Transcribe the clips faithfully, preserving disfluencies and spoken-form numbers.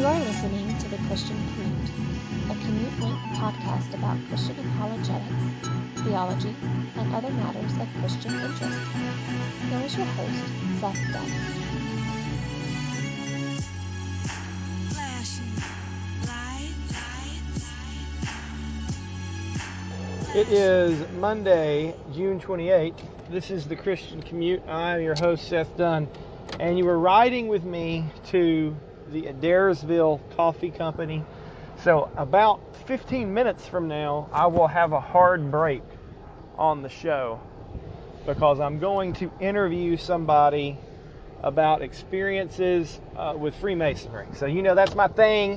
You are listening to The Christian Commute, a commute-length podcast about Christian apologetics, theology, and other matters of Christian interest. Here is your host, Seth Dunn. It is Monday, June twenty-eighth. This is The Christian Commute. I am your host, Seth Dunn, and you were riding with me to the Adairsville Coffee Company. So about fifteen minutes from now, I will have a hard break on the show because I'm going to interview somebody about experiences uh, with Freemasonry. So, you know, that's my thing.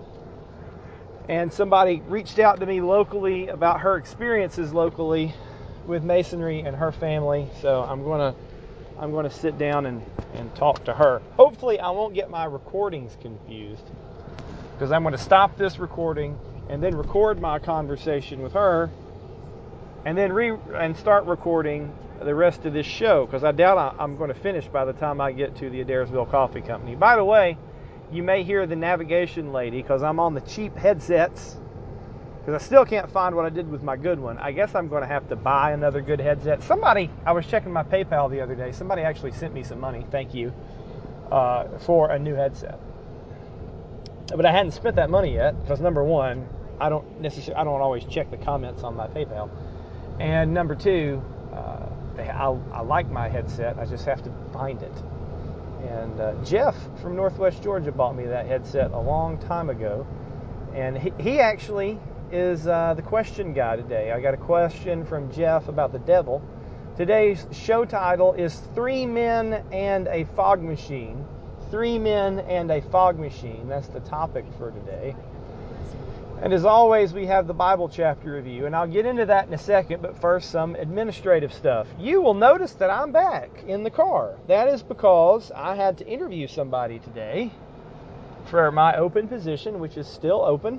And somebody reached out to me locally about her experiences locally with Masonry and her family. So I'm going to I'm going to sit down and, and talk to her. Hopefully I won't get my recordings confused, because I'm going to stop this recording and then record my conversation with her and then re and start recording the rest of this show, because I doubt I, I'm going to finish by the time I get to the Adairsville Coffee Company. By the way, you may hear the navigation lady because I'm on the cheap headsets, because I still can't find what I did with my good one. I guess I'm going to have to buy another good headset. Somebody, I was checking my PayPal the other day, somebody actually sent me some money, thank you, uh, for a new headset. But I hadn't spent that money yet, because number one, I don't necessarily, I don't always check the comments on my PayPal. And number two, uh, I, I like my headset, I just have to find it. And uh, Jeff from Northwest Georgia bought me that headset a long time ago. And he, he actually is uh, the question guy today. I got a question from Jeff about the devil. Today's show title is Three Men and a Fog Machine. Three Men and a Fog Machine. That's the topic for today. And as always, we have the Bible chapter review, and I'll get into that in a second, but first, some administrative stuff. You will notice that I'm back in the car. That is because I had to interview somebody today for my open position, which is still open.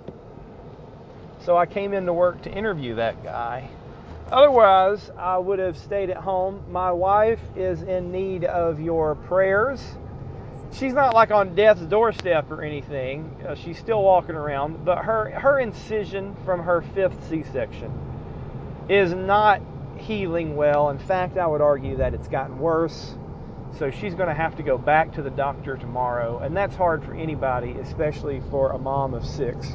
So I came into work to interview that guy. Otherwise, I would have stayed at home. My wife is in need of your prayers. She's not like on death's doorstep or anything. Uh, she's still walking around, but her her incision from her fifth C-section is not healing well. In fact, I would argue that it's gotten worse. So she's going to have to go back to the doctor tomorrow, and that's hard for anybody, especially for a mom of six.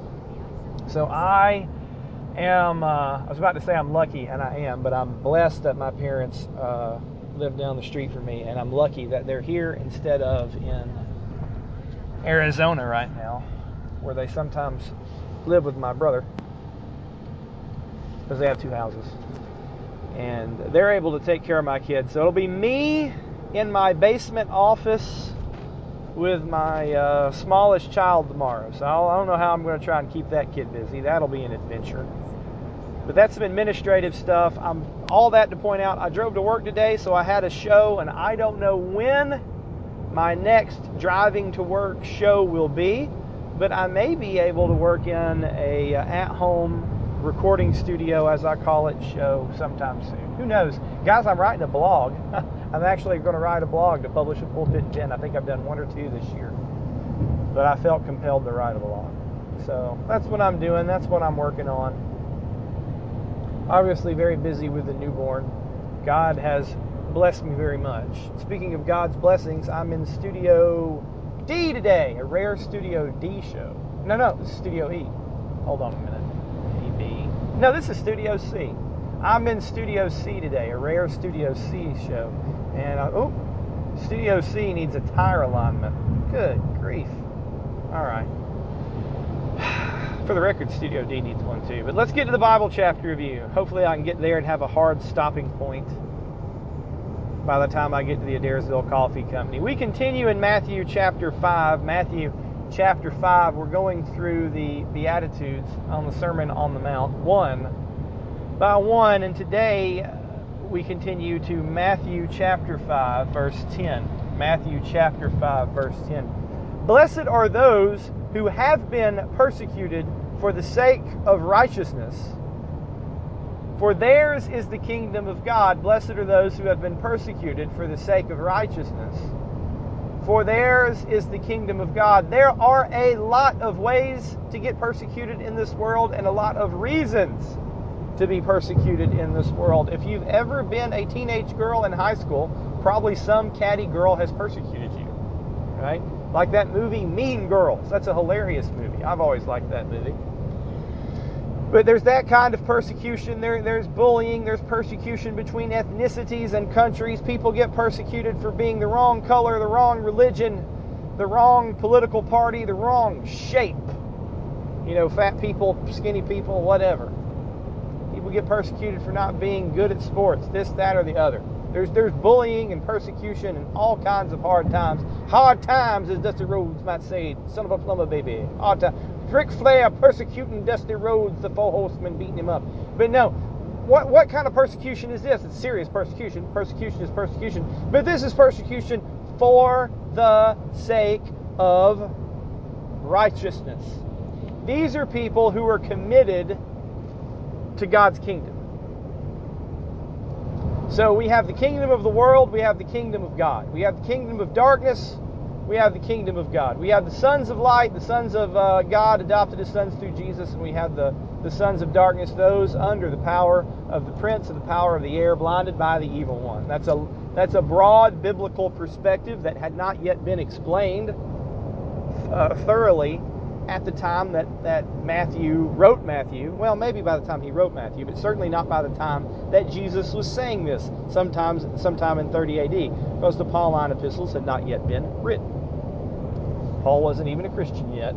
So I am, uh, I was about to say I'm lucky, and I am, but I'm blessed that my parents uh, live down the street from me, and I'm lucky that they're here instead of in Arizona right now, where they sometimes live with my brother, because they have two houses, and they're able to take care of my kids. So it'll be me in my basement office with my uh, smallest child tomorrow. So I'll, I don't know how I'm going to try and keep that kid busy. That'll be an adventure. But that's some administrative stuff. I'm all that to point out, I drove to work today, so I had a show, and I don't know when my next driving to work show will be, but I may be able to work in a uh, at-home recording studio, as I call it, show sometime soon. Who knows? Guys, I'm writing a blog. I'm actually going to write a blog to publish a Pulpit ten. I think I've done one or two this year. But I felt compelled to write a blog. So that's what I'm doing. That's what I'm working on. Obviously very busy with the newborn. God has blessed me very much. Speaking of God's blessings, I'm in Studio D today, a rare Studio D show. No, no, this is Studio E. Hold on a minute. E B. No, this is Studio C. I'm in Studio C today, a rare Studio C show. And, uh, oh, Studio C needs a tire alignment. Good grief. All right. For the record, Studio D needs one too. But let's get to the Bible chapter review. Hopefully I can get there and have a hard stopping point by the time I get to the Adairsville Coffee Company. We continue in Matthew chapter five. Matthew chapter five, we're going through the Beatitudes on the Sermon on the Mount, one by one. And today we continue to Matthew chapter five, verse ten. Matthew chapter five, verse ten. Blessed are those who have been persecuted for the sake of righteousness, for theirs is the kingdom of God. Blessed are those who have been persecuted for the sake of righteousness, for theirs is the kingdom of God. There are a lot of ways to get persecuted in this world and a lot of reasons to be persecuted in this world. If you've ever been a teenage girl in high school, probably some catty girl has persecuted you, right? Like that movie Mean Girls. That's a hilarious movie. I've always liked that movie. But there's that kind of persecution. There, there's bullying. There's persecution between ethnicities and countries. People get persecuted for being the wrong color, the wrong religion, the wrong political party, the wrong shape. You know, fat people, skinny people, whatever. People get persecuted for not being good at sports, this, that, or the other. There's there's bullying and persecution and all kinds of hard times. Hard times, as Dusty Rhodes might say, son of a plumber baby. Hard time. Ric Flair persecuting Dusty Rhodes, the four horsemen beating him up. But no, what what kind of persecution is this? It's serious persecution. Persecution is persecution. But this is persecution for the sake of righteousness. These are people who are committed to God's kingdom. So we have the kingdom of the world, we have the kingdom of God. We have the kingdom of darkness, we have the kingdom of God. We have the sons of light, the sons of uh, God adopted as sons through Jesus, and we have the, the sons of darkness, those under the power of the prince of the power of the air, blinded by the evil one. That's a that's a broad biblical perspective that had not yet been explained uh, thoroughly at the time that, that Matthew wrote Matthew. Well, maybe by the time he wrote Matthew, but certainly not by the time that Jesus was saying this, sometimes sometime in thirty A D, because the Pauline epistles had not yet been written. Paul wasn't even a Christian yet.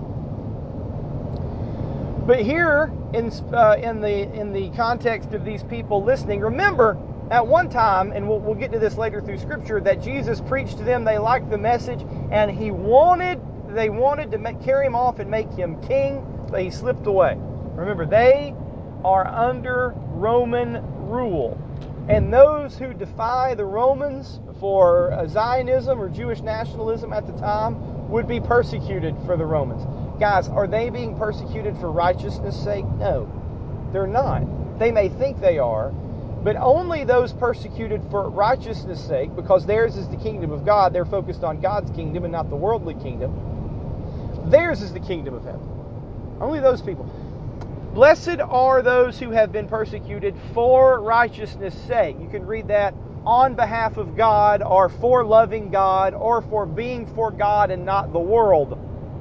But here, in uh, in the in the context of these people listening, remember, at one time, and we'll, we'll get to this later through Scripture, that Jesus preached to them, they liked the message, and he wanted They wanted to make, carry him off and make him king, but he slipped away. Remember, they are under Roman rule. And those who defy the Romans for Zionism or Jewish nationalism at the time would be persecuted for the Romans. Guys, are they being persecuted for righteousness' sake? No, they're not. They may think they are, but only those persecuted for righteousness' sake, because theirs is the kingdom of God, they're focused on God's kingdom and not the worldly kingdom. Theirs is the kingdom of heaven. Only those people. Blessed are those who have been persecuted for righteousness' sake. You can read that on behalf of God, or for loving God, or for being for God and not the world.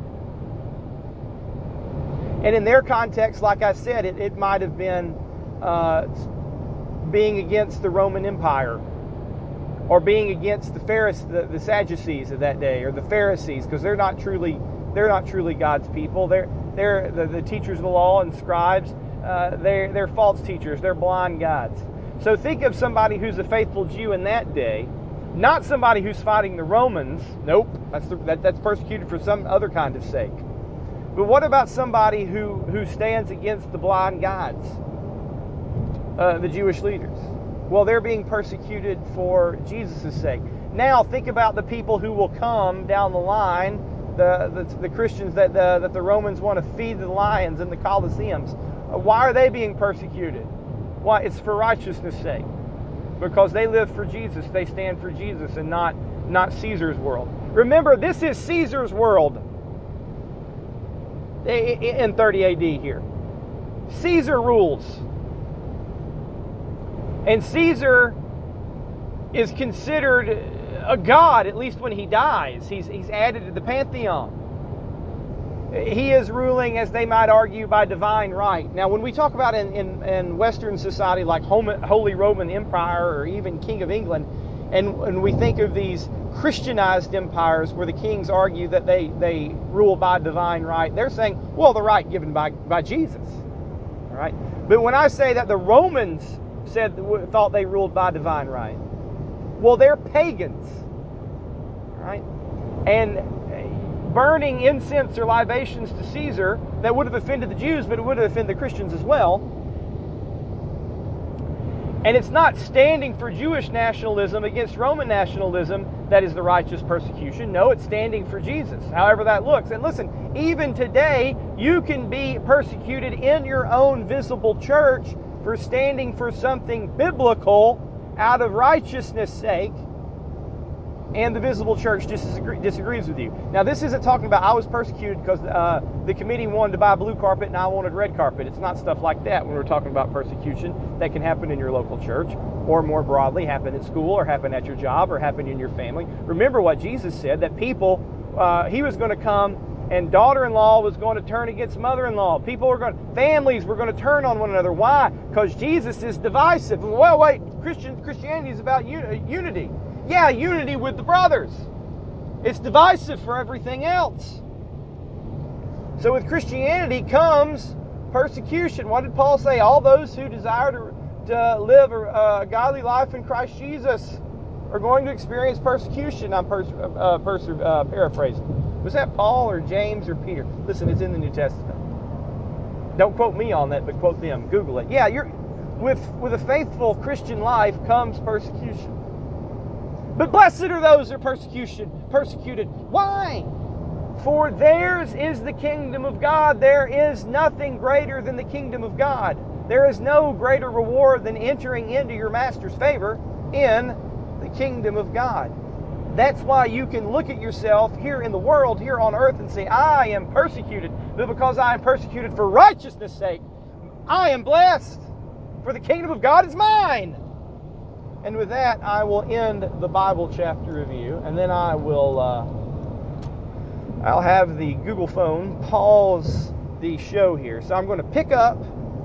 And in their context, like I said, it, it might have been uh, being against the Roman Empire, or being against the Pharisees, the, the Sadducees of that day, or the Pharisees, because they're not truly they're not truly God's people. They're they're the, the teachers of the law and scribes. Uh, they're they're false teachers. They're blind guides. So think of somebody who's a faithful Jew in that day, not somebody who's fighting the Romans. Nope, that's the, that, that's persecuted for some other kind of sake. But what about somebody who who stands against the blind guides, uh, the Jewish leaders? Well, they're being persecuted for Jesus' sake. Now think about the people who will come down the line, the the, the Christians that the, that the Romans want to feed the lions in the Colosseums. Why are they being persecuted? Why? It's for righteousness' sake. Because they live for Jesus. They stand for Jesus and not, not Caesar's world. Remember, this is Caesar's world in thirty A D here. Caesar rules. And Caesar is considered a god, at least when he dies. He's, he's added to the pantheon. He is ruling, as they might argue, by divine right. Now, when we talk about in, in, in Western society like Holy Roman Empire or even King of England, and, and we think of these Christianized empires where the kings argue that they, they rule by divine right, they're saying, well, the right given by, by Jesus. All right? But when I say that the Romans said thought they ruled by divine right, well, they're pagans. All right? And burning incense or libations to Caesar that would have offended the Jews, but it would have offended the Christians as well. And it's not standing for Jewish nationalism against Roman nationalism that is the righteous persecution. No, it's standing for Jesus, however that looks. And listen, even today, you can be persecuted in your own visible church for standing for something biblical out of righteousness' sake. and the visible church disagree, disagrees with you. Now, this isn't talking about I was persecuted because uh, the committee wanted to buy blue carpet and I wanted red carpet. It's not stuff like that when we're talking about persecution that can happen in your local church, or more broadly, happen at school, or happen at your job, or happen in your family. Remember what Jesus said, that people, uh, he was going to come and daughter-in-law was going to turn against mother-in-law. People were going, families were going to turn on one another. Why? Because Jesus is divisive. Well, wait, Christian Christianity is about unity. Yeah, unity with the brothers. It's divisive for everything else. So with Christianity comes persecution. What did Paul say? All those who desire to, to live a, a godly life in Christ Jesus are going to experience persecution. I'm pers- uh, pers- uh, paraphrasing. Was that Paul or James or Peter? Listen, it's in the New Testament. Don't quote me on that, but quote them. Google it. Yeah, you're with with a faithful Christian life comes persecution. But blessed are those who are persecution, persecuted. Why? For theirs is the kingdom of God. There is nothing greater than the kingdom of God. There is no greater reward than entering into your master's favor in the kingdom of God. That's why you can look at yourself here in the world, here on earth, and say, I am persecuted. But because I am persecuted for righteousness' sake, I am blessed. For the kingdom of God is mine. And with that, I will end the Bible chapter review, and then I will, uh, I'll have the Google phone pause the show here. So I'm going to pick up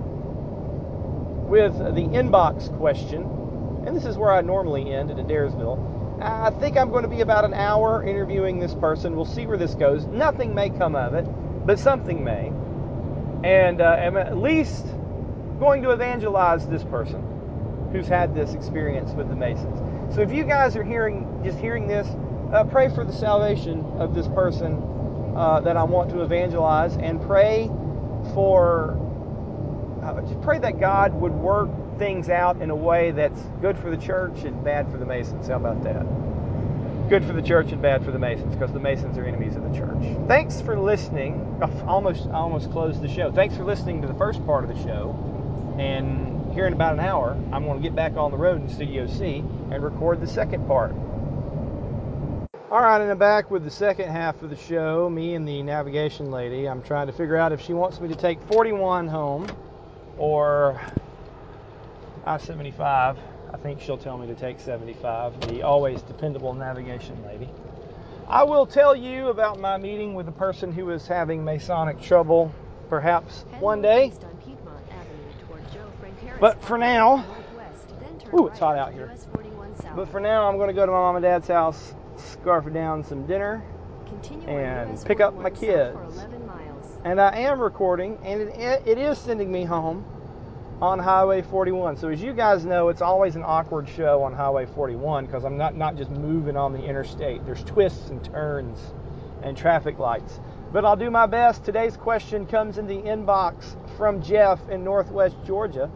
with the inbox question, and this is where I normally end at Adairsville. I think I'm going to be about an hour interviewing this person. We'll see where this goes. Nothing may come of it, but something may. And uh, I'm at least going to evangelize this person who's had this experience with the Masons. So if you guys are hearing, just hearing this, uh, pray for the salvation of this person uh, that I want to evangelize, and pray for, uh, just pray that God would work things out in a way that's good for the church and bad for the Masons. How about that? Good for the church and bad for the Masons, because the Masons are enemies of the church. Thanks for listening. I almost, I almost closed the show. Thanks for listening to the first part of the show. And here in about an hour, I'm going to get back on the road in Studio C and record the second part. All right, and I'm back with the second half of the show. Me and the navigation lady. I'm trying to figure out if she wants me to take forty-one home or I seventy-five. I think she'll tell me to take seventy-five, the always dependable navigation lady. I will tell you about my meeting with a person who is having Masonic trouble, perhaps one day. But for now, ooh, it's hot out here. But for now, I'm going to go to my mom and dad's house, scarf down some dinner, and pick up my kids. And I am recording, and it, it is sending me home on Highway forty-one. So as you guys know, it's always an awkward show on Highway forty-one because I'm not, not just moving on the interstate. There's twists and turns and traffic lights. But I'll do my best. Today's question comes in the inbox from Jeff in Northwest Georgia.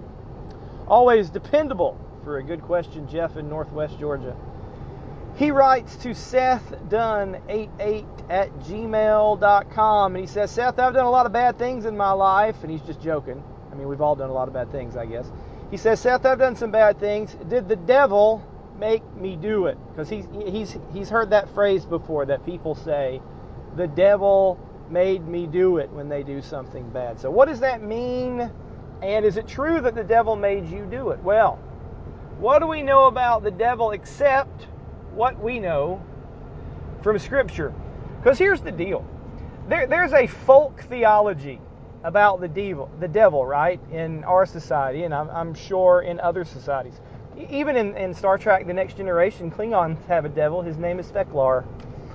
Always dependable for a good question, Jeff in Northwest Georgia. He writes to Seth Dunn eighty-eight at gmail dot com, and he says, Seth, I've done a lot of bad things in my life, and he's just joking. I mean, we've all done a lot of bad things, I guess. He says, Seth, I've done some bad things. Did the devil make me do it? Because he's, he's, he's heard that phrase before, that people say, the devil made me do it when they do something bad. So what does that mean? And is it true that the devil made you do it? Well, what do we know about the devil except what we know from Scripture? Because here's the deal. There, there's a folk theology about the devil, the devil, right, in our society, and I'm, I'm sure in other societies. Even in, in Star Trek The Next Generation, Klingons have a devil. His name is Theklar.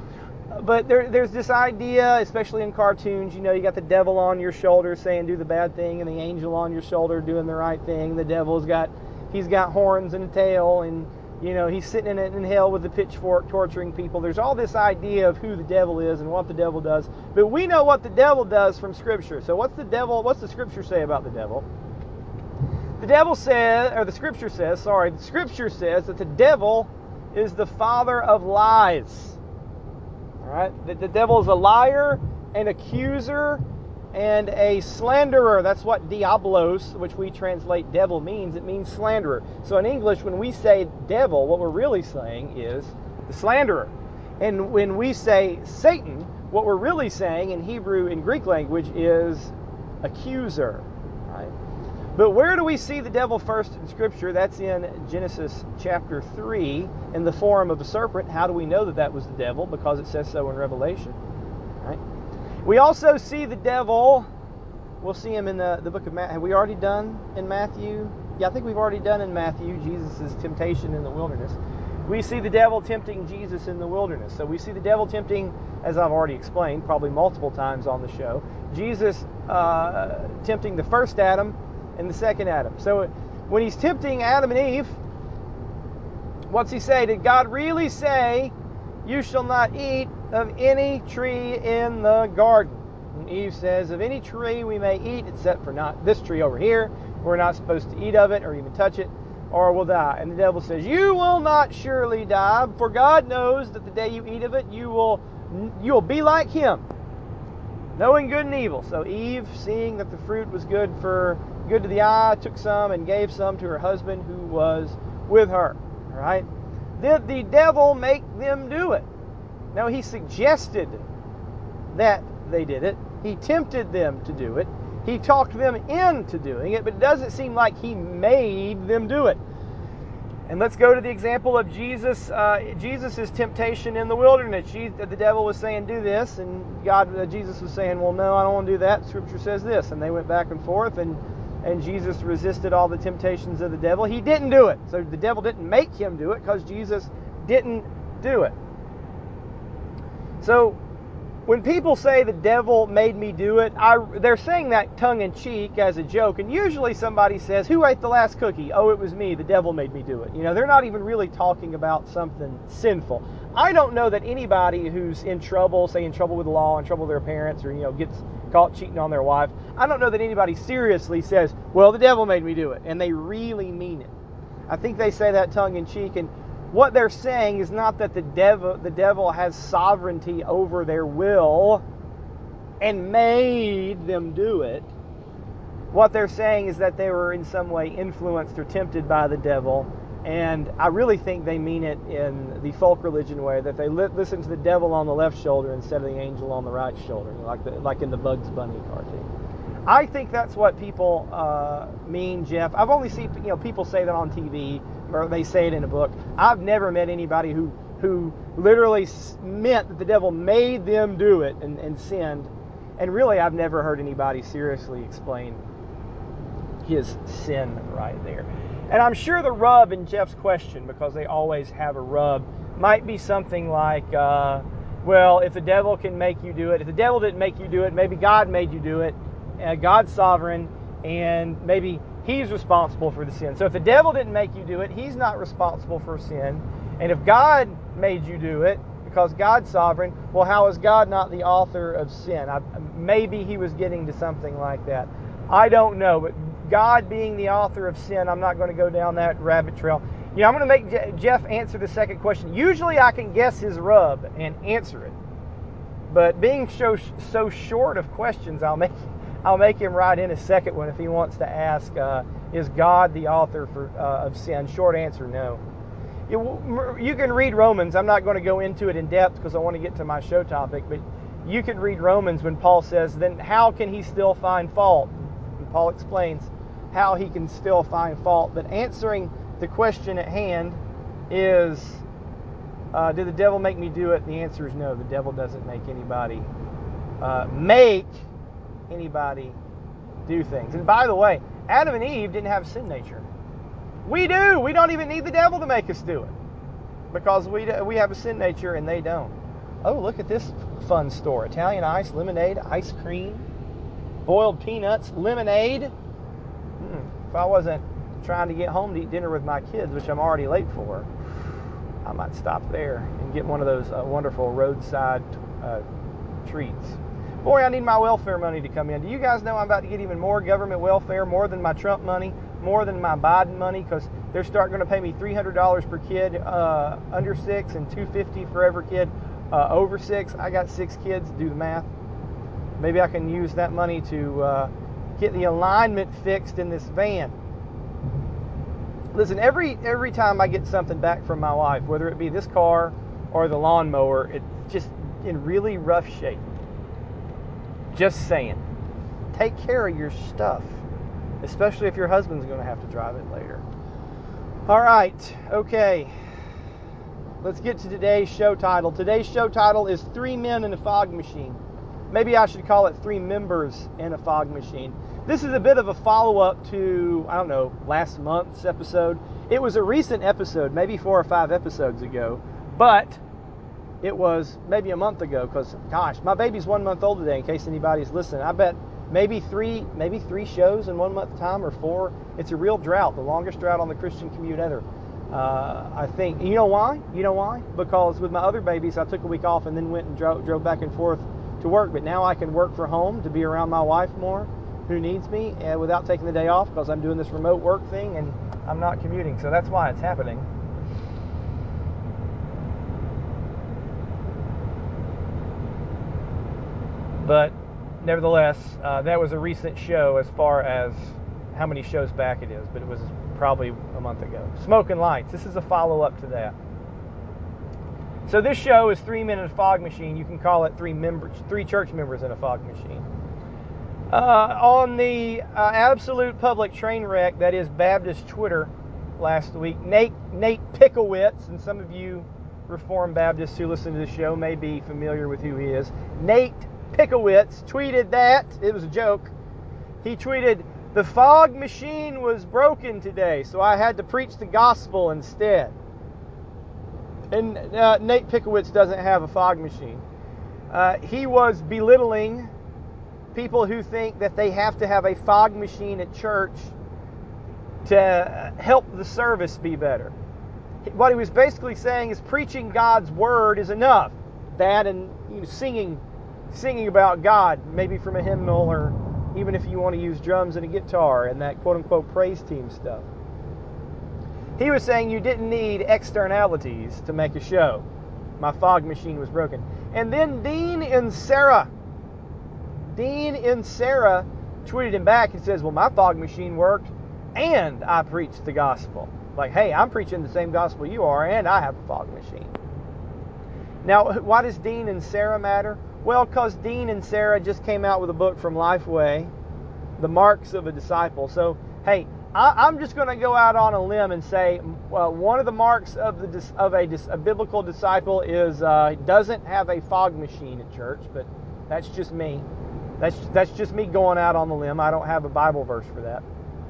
But there, there's this idea, especially in cartoons, you know, you got the devil on your shoulder saying do the bad thing, and the angel on your shoulder doing the right thing. The devil's got, he's got horns and a tail, and, you know, he's sitting in, in hell with a pitchfork torturing people. There's all this idea of who the devil is and what the devil does. But we know what the devil does from Scripture. So what's the devil, what's the Scripture say about the devil? The devil says, or the Scripture says, sorry, the Scripture says that the devil is the father of lies. All right? That the devil is a liar, an accuser, and a slanderer. That's what diablos, which we translate devil, means. It means slanderer. So in English, when we say devil, what we're really saying is the slanderer. And when we say Satan, what we're really saying in Hebrew and Greek language is accuser, right? But where do we see the devil first in Scripture? That's in Genesis chapter three, in the form of a serpent. How do we know that that was the devil? Because it says so in Revelation, right? We also see the devil, we'll see him in the, the book of Matthew. Have we already done in Matthew? Yeah, I think we've already done in Matthew, Jesus' temptation in the wilderness. We see the devil tempting Jesus in the wilderness. So we see the devil tempting, as I've already explained, probably multiple times on the show, Jesus uh, tempting the first Adam and the second Adam. So when he's tempting Adam and Eve, what's he say? Did God really say, you shall not eat of any tree in the garden? And Eve says, of any tree we may eat, except for not this tree over here. We're not supposed to eat of it or even touch it, or we'll die. And the devil says, you will not surely die, for God knows that the day you eat of it, you will you'll be like him, knowing good and evil. So Eve, seeing that the fruit was good for good to the eye, took some and gave some to her husband who was with her. All right? Did the devil make them do it? No, he suggested that they did it. He tempted them to do it. He talked them into doing it, but it doesn't seem like he made them do it. And let's go to the example of Jesus, uh, Jesus' temptation in the wilderness. Jesus, the devil was saying, do this, and God, uh, Jesus was saying, well, no, I don't want to do that. Scripture says this. And they went back and forth, and, and Jesus resisted all the temptations of the devil. He didn't do it. So the devil didn't make him do it because Jesus didn't do it. So when people say the devil made me do it, I, they're saying that tongue-in-cheek as a joke. And usually somebody says, who ate the last cookie? Oh, it was me. The devil made me do it. You know, they're not even really talking about something sinful. I don't know that anybody who's in trouble, say in trouble with the law, in trouble with their parents, or, you know, gets caught cheating on their wife, I don't know that anybody seriously says, well, the devil made me do it. And they really mean it. I think they say that tongue-in-cheek. And what they're saying is not that the devil, the devil has sovereignty over their will and made them do it. What they're saying is that they were in some way influenced or tempted by the devil. And I really think they mean it in the folk religion way, that they li- listen to the devil on the left shoulder instead of the angel on the right shoulder, like the, like in the Bugs Bunny cartoon. I think that's what people uh, mean, Jeff. I've only seen, you know, people say that on T V, or they say it in a book. I've never met anybody who who literally meant that the devil made them do it and, and sinned. And really, I've never heard anybody seriously explain his sin right there. And I'm sure the rub in Jeff's question, because they always have a rub, might be something like, uh, well, if the devil can make you do it, if the devil didn't make you do it, maybe God made you do it. Uh, God's sovereign, and maybe he's responsible for the sin. So if the devil didn't make you do it, he's not responsible for sin. And if God made you do it, because God's sovereign, well, how is God not the author of sin? I, maybe he was getting to something like that. I don't know, but God being the author of sin, I'm not going to go down that rabbit trail. You know, I'm going to make Je- Jeff answer the second question. Usually I can guess his rub and answer it. But being so, so short of questions, I'll make I'll make him write in a second one if he wants to ask, uh, is God the author for, uh, of sin? Short answer, no. You, you can read Romans. I'm not going to go into it in depth because I want to get to my show topic, but you can read Romans when Paul says, then how can he still find fault? And Paul explains how he can still find fault. But answering the question at hand is, uh, did the devil make me do it? The answer is no. The devil doesn't make anybody uh, make anybody do things. And by the way, Adam and Eve didn't have a sin nature. We do. We don't even need the devil to make us do it, because we we have a sin nature and they don't. Oh, look at this fun store. Italian ice, lemonade, ice cream, boiled peanuts, lemonade. Mm, if I wasn't trying to get home to eat dinner with my kids, which I'm already late for, I might stop there and get one of those uh, wonderful roadside uh, treats. Boy, I need my welfare money to come in. Do you guys know I'm about to get even more government welfare, more than my Trump money, more than my Biden money, because they're starting going to pay me three hundred dollars per kid uh, under six and two hundred fifty dollars for every kid uh, over six. I got six kids. Do the math. Maybe I can use that money to uh, get the alignment fixed in this van. Listen, every every time I get something back from my wife, whether it be this car or the lawnmower, it's just in really rough shape. Just saying. Take care of your stuff, especially if your husband's going to have to drive it later. All right, okay. Let's get to today's show title. Today's show title is Three Men in a Fog Machine. Maybe I should call it Three Members in a Fog Machine. This is a bit of a follow-up to, I don't know, last month's episode. It was a recent episode, maybe four or five episodes ago, but it was maybe a month ago because, gosh, my baby's one month old today, in case anybody's listening. I bet maybe three maybe three shows in one month time or four. It's a real drought, the longest drought on the Christian Commute ever. Uh, I think, you know why? You know why? Because with my other babies, I took a week off and then went and drove, drove back and forth to work. But now I can work from home to be around my wife more, who needs me, uh, without taking the day off because I'm doing this remote work thing and I'm not commuting. So that's why it's happening. But nevertheless, uh, that was a recent show as far as how many shows back it is, but it was probably a month ago. Smoking Lights. This is a follow-up to that. So this show is Three Men in a Fog Machine. You can call it Three members, three church members in a fog machine. Uh, on the uh, absolute public train wreck that is Baptist Twitter last week, Nate Nate Pickowitz, and some of you Reformed Baptists who listen to the show may be familiar with who he is. Nate Pickowitz tweeted that, it was a joke, he tweeted, "The fog machine was broken today, so I had to preach the gospel instead." And uh, Nate Pickowitz doesn't have a fog machine. Uh, he was belittling people who think that they have to have a fog machine at church to help the service be better. What he was basically saying is preaching God's word is enough. That and you know, singing singing about God, maybe from a hymnal, or even if you want to use drums and a guitar and that quote-unquote praise team stuff. He was saying you didn't need externalities to make a show. My fog machine was broken. And then Dean and Sarah, Dean and Sarah tweeted him back and says, well, my fog machine worked and I preached the gospel. Like, hey, I'm preaching the same gospel you are and I have a fog machine. Now, why does Dean and Sarah matter? Well, because Dean and Sarah just came out with a book from Lifeway, The Marks of a Disciple. So, hey, I, I'm just going to go out on a limb and say uh, one of the marks of the of a, a biblical disciple is uh, doesn't have a fog machine at church, but that's just me. That's that's just me going out on the limb. I don't have a Bible verse for that.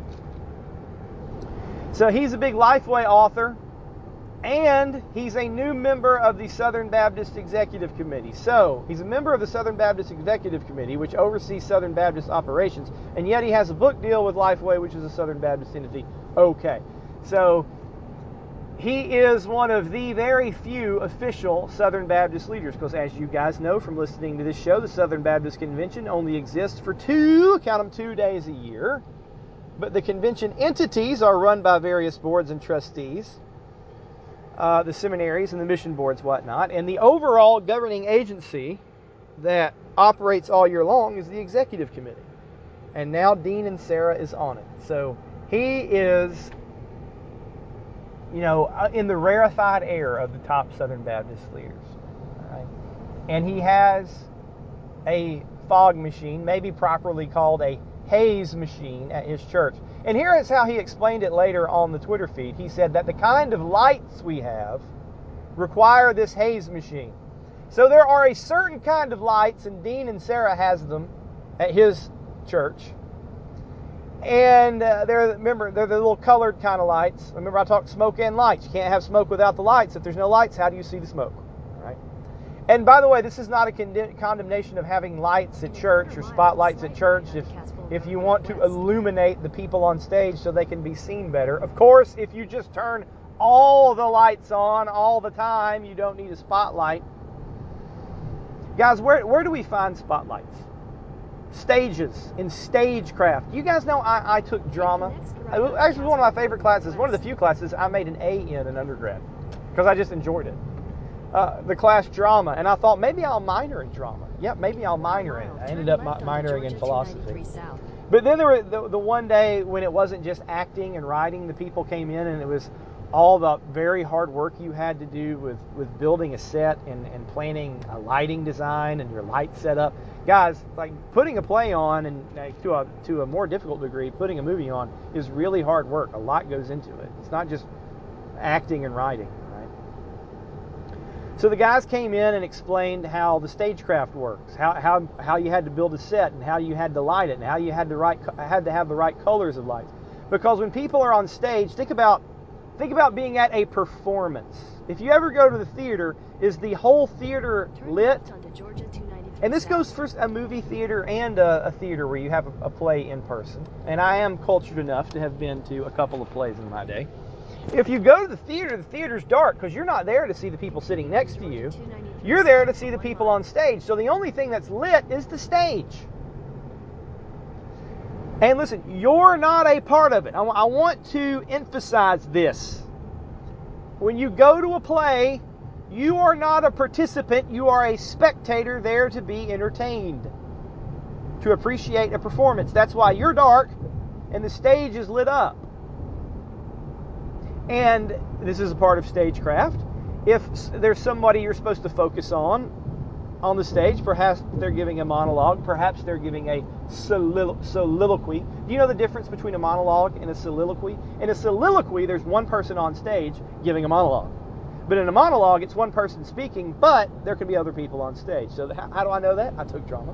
So he's a big Lifeway author, and he's a new member of the Southern Baptist Executive Committee. So he's a member of the Southern Baptist Executive Committee, which oversees Southern Baptist operations, and yet he has a book deal with Lifeway, which is a Southern Baptist entity. Okay, so he is one of the very few official Southern Baptist leaders, because as you guys know from listening to this show, the Southern Baptist Convention only exists for two, count them, two days a year. But the convention entities are run by various boards and trustees, uh, the seminaries and the mission boards, whatnot. And the overall governing agency that operates all year long is the executive committee. And now Dean and Sarah is on it. So he is, you know, in the rarefied air of the top Southern Baptist leaders. All right? And he has a fog machine, maybe properly called a haze machine, at his church. And here is how he explained it later on the Twitter feed. He said that the kind of lights we have require this haze machine. So there are a certain kind of lights, and Dean and Sarah has them at his church. And uh, they're, remember, they're the little colored kind of lights. Remember, I talked smoke and lights. You can't have smoke without the lights. If there's no lights, how do you see the smoke? All right? And by the way, this is not a con- condemnation of having lights at church or spotlights at church if, if you want to illuminate the people on stage so they can be seen better. Of course, if you just turn all the lights on all the time, you don't need a spotlight. Guys, where, where do we find spotlights? Stages, in stagecraft. You guys know I, I took drama. Actually, one of my favorite classes, one of the few classes I made an A in in undergrad because I just enjoyed it. Uh, the class drama, and I thought maybe I'll minor in drama. Yep, maybe I'll minor in it. I ended up mi- minoring in philosophy. But then there were the, the one day when it wasn't just acting and writing, the people came in and it was all the very hard work you had to do with, with building a set and, and planning a lighting design and your light setup. Guys, like putting a play on, and like, to a to a more difficult degree, putting a movie on is really hard work. A lot goes into it. It's not just acting and writing, right? So the guys came in and explained how the stagecraft works, how how how you had to build a set and how you had to light it and how you had to right had to have the right colors of lights. Because when people are on stage, think about think about being at a performance. If you ever go to the theater, is the whole theater lit? And this goes for a movie theater and a, a theater where you have a, a play in person. And I am cultured enough to have been to a couple of plays in my day. If you go to the theater, the theater's dark because you're not there to see the people sitting next to you. You're there to see the people on stage. So the only thing that's lit is the stage. And listen, you're not a part of it. I, I want to emphasize this. When you go to a play, you are not a participant. You are a spectator there to be entertained, to appreciate a performance. That's why you're dark and the stage is lit up. And this is a part of stagecraft. If there's somebody you're supposed to focus on on the stage, perhaps they're giving a monologue, perhaps they're giving a solilo- soliloquy. Do you know the difference between a monologue and a soliloquy? In a soliloquy, there's one person on stage giving a monologue. But in a monologue, it's one person speaking, but there can be other people on stage. So how, how do I know that? I took drama.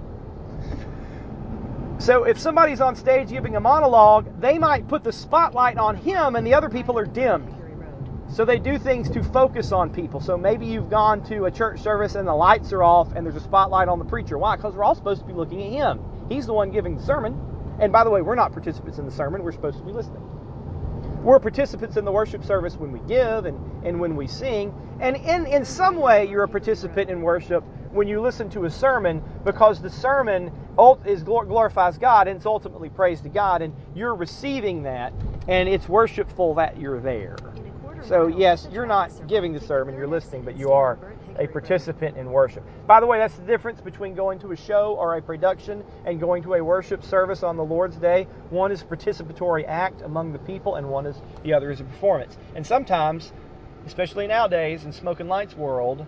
So if somebody's on stage giving a monologue, they might put the spotlight on him and the other people are dimmed. So they do things to focus on people. So maybe you've gone to a church service and the lights are off and there's a spotlight on the preacher. Why? Because we're all supposed to be looking at him. He's the one giving the sermon. And by the way, we're not participants in the sermon. We're supposed to be listening. We're participants in the worship service when we give and, and when we sing. And in, in some way, you're a participant in worship when you listen to a sermon, because the sermon is glorifies God and it's ultimately praise to God, and you're receiving that, and it's worshipful that you're there. So yes, you're not giving the sermon, you're listening, but you are a participant in worship. By the way, that's the difference between going to a show or a production and going to a worship service on the Lord's Day. One is a participatory act among the people, and one is the other is a performance. And sometimes, especially nowadays in Smoke and Lights world,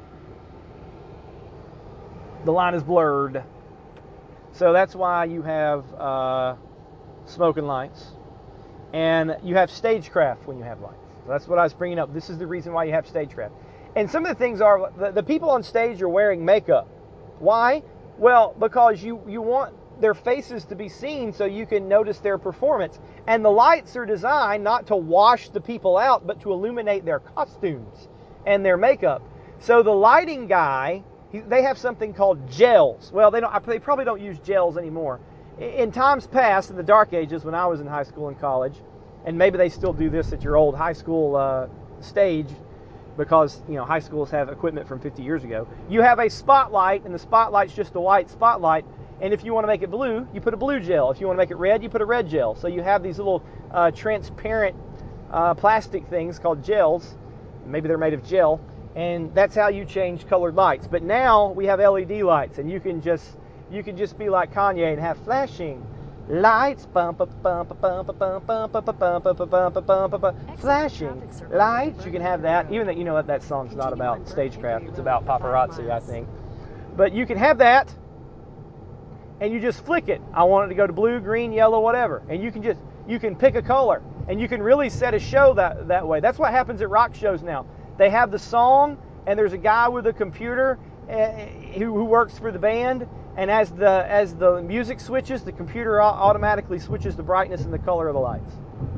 the line is blurred. So that's why you have uh, Smoke and Lights, and you have stagecraft when you have lights. So that's what I was bringing up. This is the reason why you have stagecraft. And some of the things are, the, the people on stage are wearing makeup. Why? Well, because you, you want their faces to be seen so you can notice their performance. And the lights are designed not to wash the people out, but to illuminate their costumes and their makeup. So the lighting guy, he, they have something called gels. Well, they don't. They probably don't use gels anymore. In times past, in the dark ages, when I was in high school and college, and maybe they still do this at your old high school uh, stage, because you know high schools have equipment from fifty years ago. You have a spotlight, and the spotlight's just a white spotlight. And if you want to make it blue, you put a blue gel. If you want to make it red, you put a red gel. So you have these little uh, transparent uh, plastic things called gels. Maybe they're made of gel, and that's how you change colored lights. But now we have L E D lights, and you can just you can just be like Kanye and have flashing lights, bump, bump, bump, bump, bump, bump, bump, bump, bump, bump, bump, bump, flashing lights. You can have that. Even that, you know what, that song's not about stagecraft. It's about paparazzi, I think. But you can have that, and you just flick it. I want it to go to blue, green, yellow, whatever. And you can just you can pick a color, and you can really set a show that that way. That's what happens at rock shows now. They have the song, and there's a guy with a computer uh, who, who works for the band. And as the as the music switches, the computer automatically switches the brightness and the color of the lights.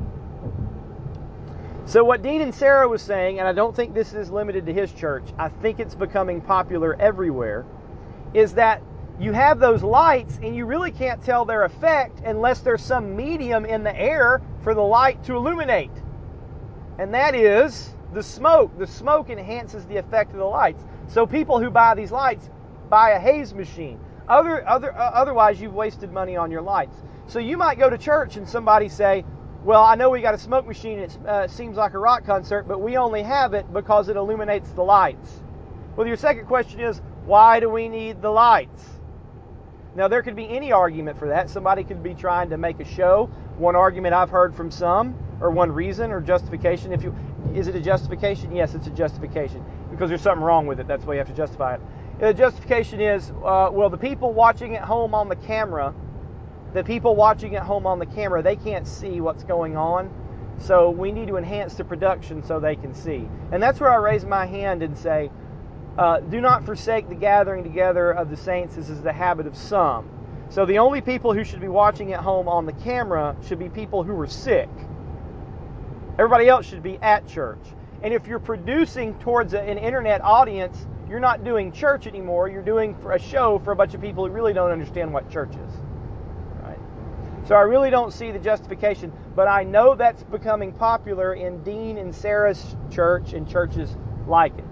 So what Dean and Sarah was saying, and I don't think this is limited to his church, I think it's becoming popular everywhere, is that you have those lights and you really can't tell their effect unless there's some medium in the air for the light to illuminate. And that is the smoke. The smoke enhances the effect of the lights. So people who buy these lights buy a haze machine. Other, other, uh, otherwise, you've wasted money on your lights. So you might go to church and somebody say, well, I know we got a smoke machine. It uh, seems like a rock concert, but we only have it because it illuminates the lights. Well, your second question is, why do we need the lights? Now, there could be any argument for that. Somebody could be trying to make a show. One argument I've heard from some, or one reason or justification, if you Is it a justification? Yes, it's a justification because there's something wrong with it. That's why you have to justify it. The justification is, uh, well, the people watching at home on the camera, the people watching at home on the camera, they can't see what's going on. So we need to enhance the production so they can see. And that's where I raise my hand and say, uh, do not forsake the gathering together of the saints. This is the habit of some. So the only people who should be watching at home on the camera should be people who are sick. Everybody else should be at church. And if you're producing towards a, an internet audience, you're not doing church anymore. You're doing for a show for a bunch of people who really don't understand what church is. Right? So I really don't see the justification, but I know that's becoming popular in Dean and Sarah's church and churches like it.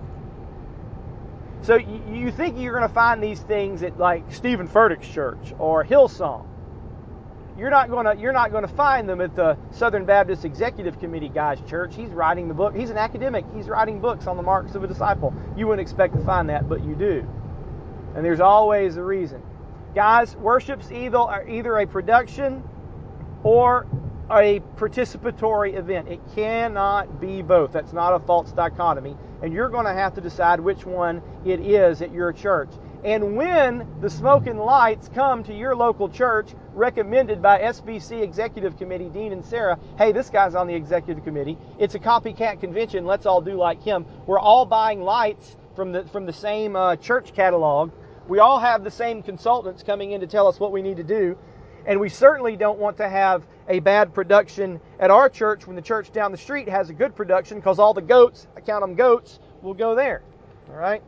So you, you think you're going to find these things at like Stephen Furtick's church or Hillsong. You're not going to you're not going to find them at the Southern Baptist Executive Committee guy's church. He's writing the book. He's an academic. He's writing books on the marks of a disciple. You wouldn't expect to find that, but you do. And there's always a reason. Guys, worship's either either a production or a participatory event. It cannot be both. That's not a false dichotomy. And you're going to have to decide which one it is at your church. And when the smoke and lights come to your local church, recommended by S B C Executive Committee, Dean and Sarah, hey, this guy's on the executive committee. It's a copycat convention. Let's all do like him. We're all buying lights from the from the same uh, church catalog. We all have the same consultants coming in to tell us what we need to do. And we certainly don't want to have a bad production at our church when the church down the street has a good production, because all the goats, I count them goats, will go there. All right?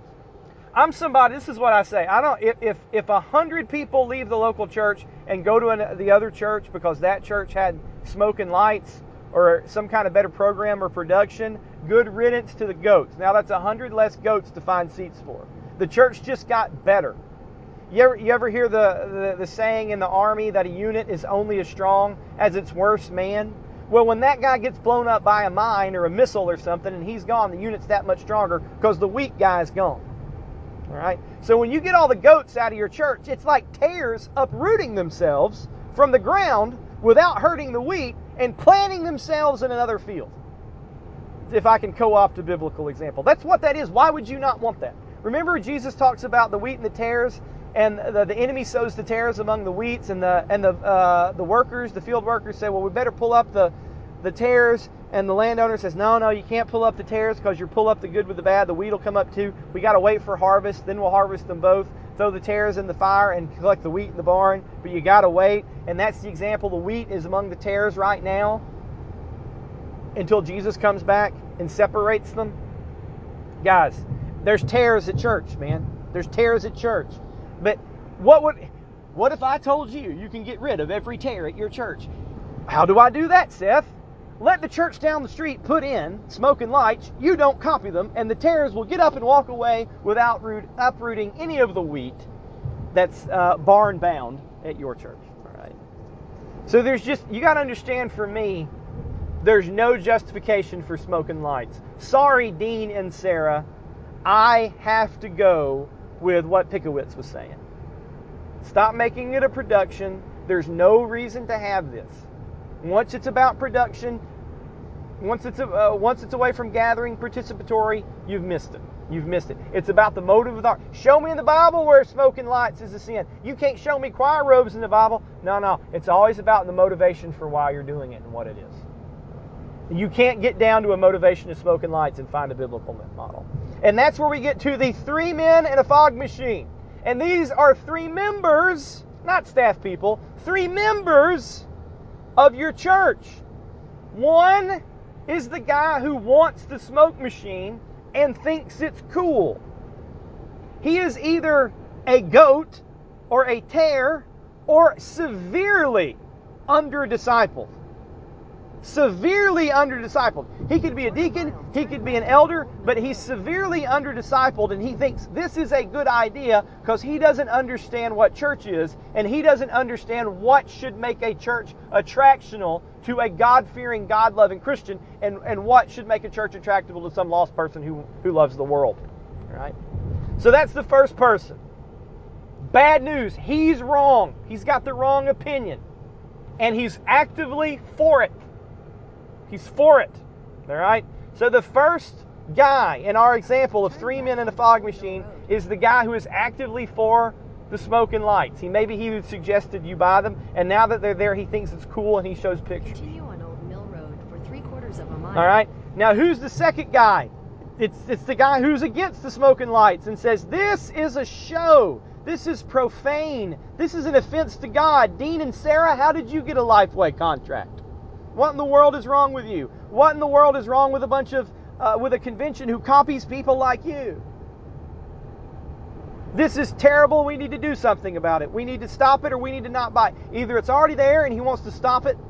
I'm somebody, this is what I say. I don't, if if, if a hundred people leave the local church and go to an, the other church because that church had smoke and lights or some kind of better program or production, good riddance to the goats. Now that's a hundred less goats to find seats for. The church just got better. You ever, you ever hear the, the, the saying in the Army that a unit is only as strong as its worst man? Well, when that guy gets blown up by a mine or a missile or something and he's gone, the unit's that much stronger because the weak guy's gone. All right. So when you get all the goats out of your church, it's like tares uprooting themselves from the ground without hurting the wheat and planting themselves in another field. If I can co-opt a biblical example. That's what that is. Why would you not want that? Remember Jesus talks about the wheat and the tares, and the, the enemy sows the tares among the wheats, and the and the uh, the workers, the field workers say, well, we better pull up the, the tares. And the landowner says, no, no, you can't pull up the tares because you pull up the good with the bad. The wheat will come up too. We got to wait for harvest. Then we'll harvest them both. Throw the tares in the fire and collect the wheat in the barn. But you got to wait. And that's the example. The wheat is among the tares right now until Jesus comes back and separates them. Guys, there's tares at church, man. There's tares at church. But what would, what if I told you you can get rid of every tare at your church? How do I do that, Seth? Let the church down the street put in smoke and lights. You don't copy them, and the tares will get up and walk away without root, uprooting any of the wheat that's uh, barn bound at your church. All right. So there's just, you got to understand, for me, there's no justification for smoke and lights. Sorry, Dean and Sarah, I have to go with what Pickowitz was saying. Stop making it a production. There's no reason to have this. Once it's about production, once it's uh, once it's away from gathering participatory, you've missed it. You've missed it. It's about the motive of the heart. Show me in the Bible where smoke and lights is a sin. You can't show me choir robes in the Bible. No, no. It's always about the motivation for why you're doing it and what it is. You can't get down to a motivation of smoke and lights and find a biblical model. And that's where we get to the three men and a fog machine. And these are three members, not staff people, three members of your church. One is the guy who wants the smoke machine and thinks it's cool. He is either a goat or a tare or severely under-discipled. Severely under-discipled. He could be a deacon, he could be an elder, but he's severely under-discipled, and he thinks this is a good idea because he doesn't understand what church is, and he doesn't understand what should make a church attractional to a God-fearing, God-loving Christian, and, and what should make a church attractable to some lost person who, who loves the world. All right? So that's the first person. Bad news. He's wrong. He's got the wrong opinion. And he's actively for it. He's for it. All right? So the first guy in our example of three men in a fog machine is the guy who is actively for the smoke and lights. He maybe he who suggested you buy them, and now that they're there, he thinks it's cool and he shows pictures. Continue on Old Mill Road for three quarters of a mile. All right. Now, who's the second guy? It's it's the guy who's against the smoke and lights and says this is a show. This is profane. This is an offense to God. Dean and Sarah, how did you get a Lifeway contract? What in the world is wrong with you? What in the world is wrong with a bunch of uh, with a convention who copies people like you? This is terrible. We need to do something about it. We need to stop it or we need to not buy it. Either it's already there and he wants to stop it,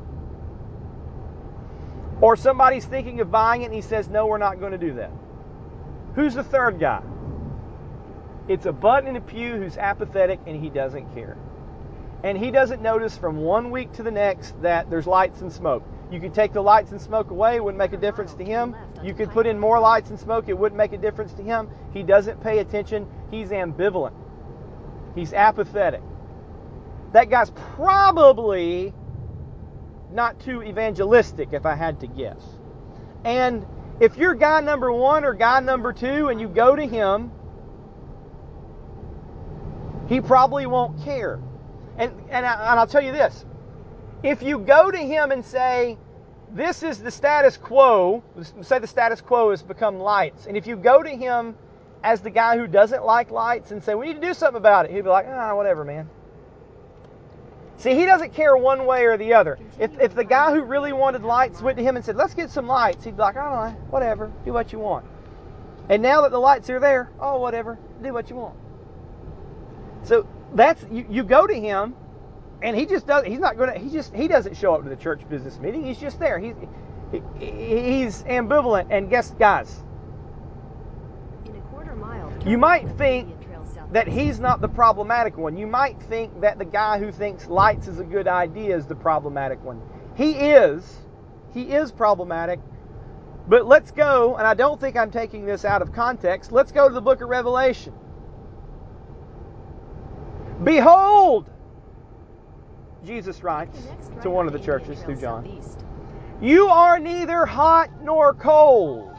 or somebody's thinking of buying it and he says, no, we're not going to do that. Who's the third guy? It's a butt in a pew who's apathetic and he doesn't care. And he doesn't notice from one week to the next that there's lights and smoke. You could take the lights and smoke away, it wouldn't make a difference to him. You could put in more lights and smoke, it wouldn't make a difference to him. He doesn't pay attention. He's ambivalent. He's apathetic. That guy's probably not too evangelistic, if I had to guess. And if you're guy number one or guy number two and you go to him, he probably won't care. And, and, I, and I'll tell you this. If you go to him and say, this is the status quo, say the status quo has become lights, and if you go to him as the guy who doesn't like lights and say, we need to do something about it, he'll be like, ah, whatever, man. See, he doesn't care one way or the other. If if the guy who really wanted lights went to him and said, let's get some lights, he'd be like, I don't know, whatever, do what you want. And now that the lights are there, oh, whatever, do what you want. So that's, you, you go to him, and he just does. He's not going to. He just. He doesn't show up to the church business meeting. He's just there. He's. He, he's ambivalent. And guess, guys. In a quarter mile, You might think that he's not the problematic one. You might think that the guy who thinks lights is a good idea is the problematic one. He is. He is problematic. But let's go. And I don't think I'm taking this out of context. Let's go to the book of Revelation. Behold. Jesus writes to one of the churches through John, you are neither hot nor cold.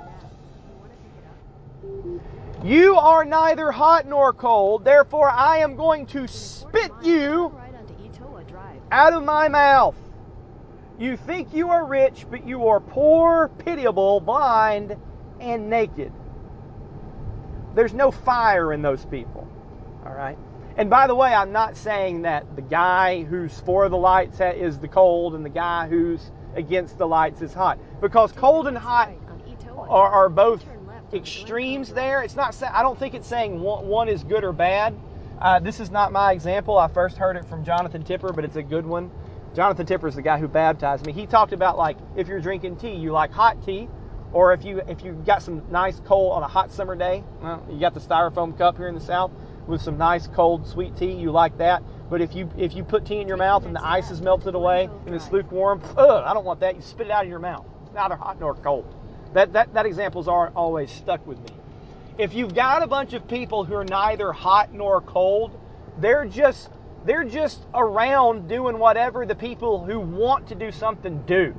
You are neither hot nor cold, therefore I am going to spit you out of my mouth. You think you are rich, but you are poor, pitiable, blind, and naked. There's no fire in those people. All right? And by the way, I'm not saying that the guy who's for the lights is the cold and the guy who's against the lights is hot. Because cold and hot are, are both extremes there. It's not. I don't think it's saying one, one is good or bad. Uh, this is not my example. I first heard it from Jonathan Tipper, but it's a good one. Jonathan Tipper is the guy who baptized me. He talked about, like, if you're drinking tea, you like hot tea, or if you if you got some nice cold on a hot summer day, well, you got the styrofoam cup here in the South with some nice cold sweet tea, you like that. But if you if you put tea in your mouth and the ice has melted away and it's lukewarm, ugh, I don't want that. You spit it out of your mouth. It's neither hot nor cold. That that that example's are always stuck with me. If you've got a bunch of people who are neither hot nor cold, they're just they're just around doing whatever the people who want to do something do.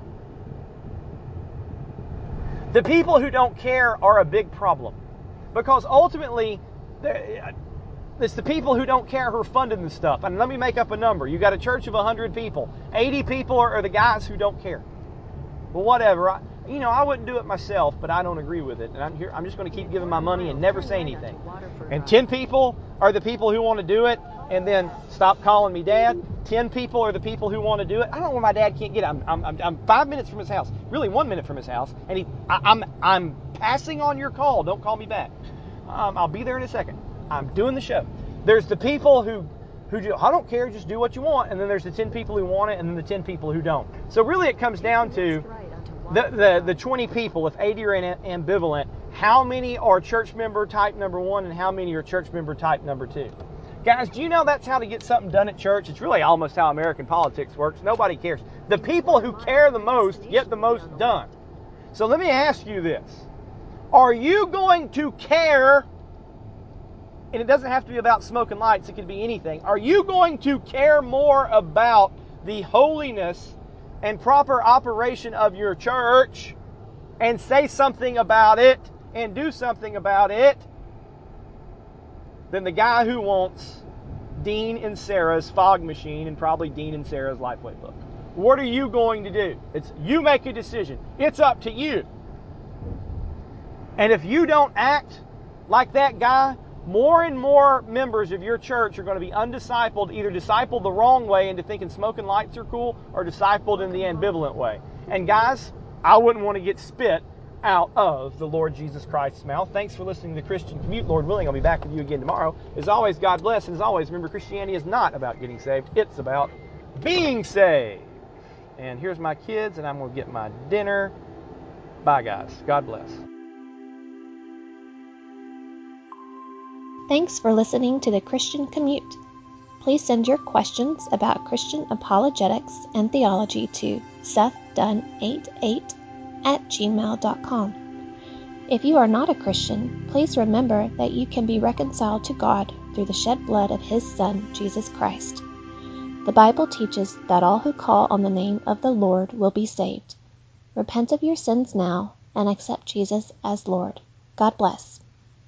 The people who don't care are a big problem, because ultimately it's the people who don't care who are funding this stuff. And let me make up a number. You got a church of one hundred people. eighty people are, are the guys who don't care. Well, whatever. I, you know, I wouldn't do it myself, but I don't agree with it. And I'm here. I'm just going to keep giving my money and never say anything. And ten people are the people who want to do it and then stop calling me dad. ten people are the people who want to do it. I don't know where my dad can't get it. I'm, I'm, I'm five minutes from his house. Really, one minute from his house. And he, I, I'm, I'm passing on your call. Don't call me back. Um, I'll be there in a second. I'm doing the show. There's the people who, who do, I don't care, just do what you want. And then there's the ten people who want it, and then the ten people who don't. So really it comes down to the, the, the twenty people. If eighty are ambivalent, how many are church member type number one and how many are church member type number two? Guys, do you know that's how to get something done at church? It's really almost how American politics works. Nobody cares. The people who care the most get the most done. So let me ask you this. Are you going to care? And it doesn't have to be about smoke and lights. It could be anything. Are you going to care more about the holiness and proper operation of your church and say something about it and do something about it than the guy who wants Dean and Sarah's fog machine and probably Dean and Sarah's Lifeway book. What are you going to do? It's you make a decision. It's up to you. And if you don't act like that guy, more and more members of your church are going to be undiscipled, either discipled the wrong way into thinking smoking lights are cool, or discipled in the ambivalent way. And guys, I wouldn't want to get spit out of the Lord Jesus Christ's mouth. Thanks for listening to the Christian Commute. Lord willing, I'll be back with you again tomorrow. As always, God bless. And as always, remember, Christianity is not about getting saved. It's about being saved. And here's my kids, and I'm going to get my dinner. Bye, guys. God bless. Thanks for listening to the Christian Commute. Please send your questions about Christian apologetics and theology to seth dunn eighty-eight at gmail dot com. If you are not a Christian, please remember that you can be reconciled to God through the shed blood of His Son, Jesus Christ. The Bible teaches that all who call on the name of the Lord will be saved. Repent of your sins now and accept Jesus as Lord. God bless.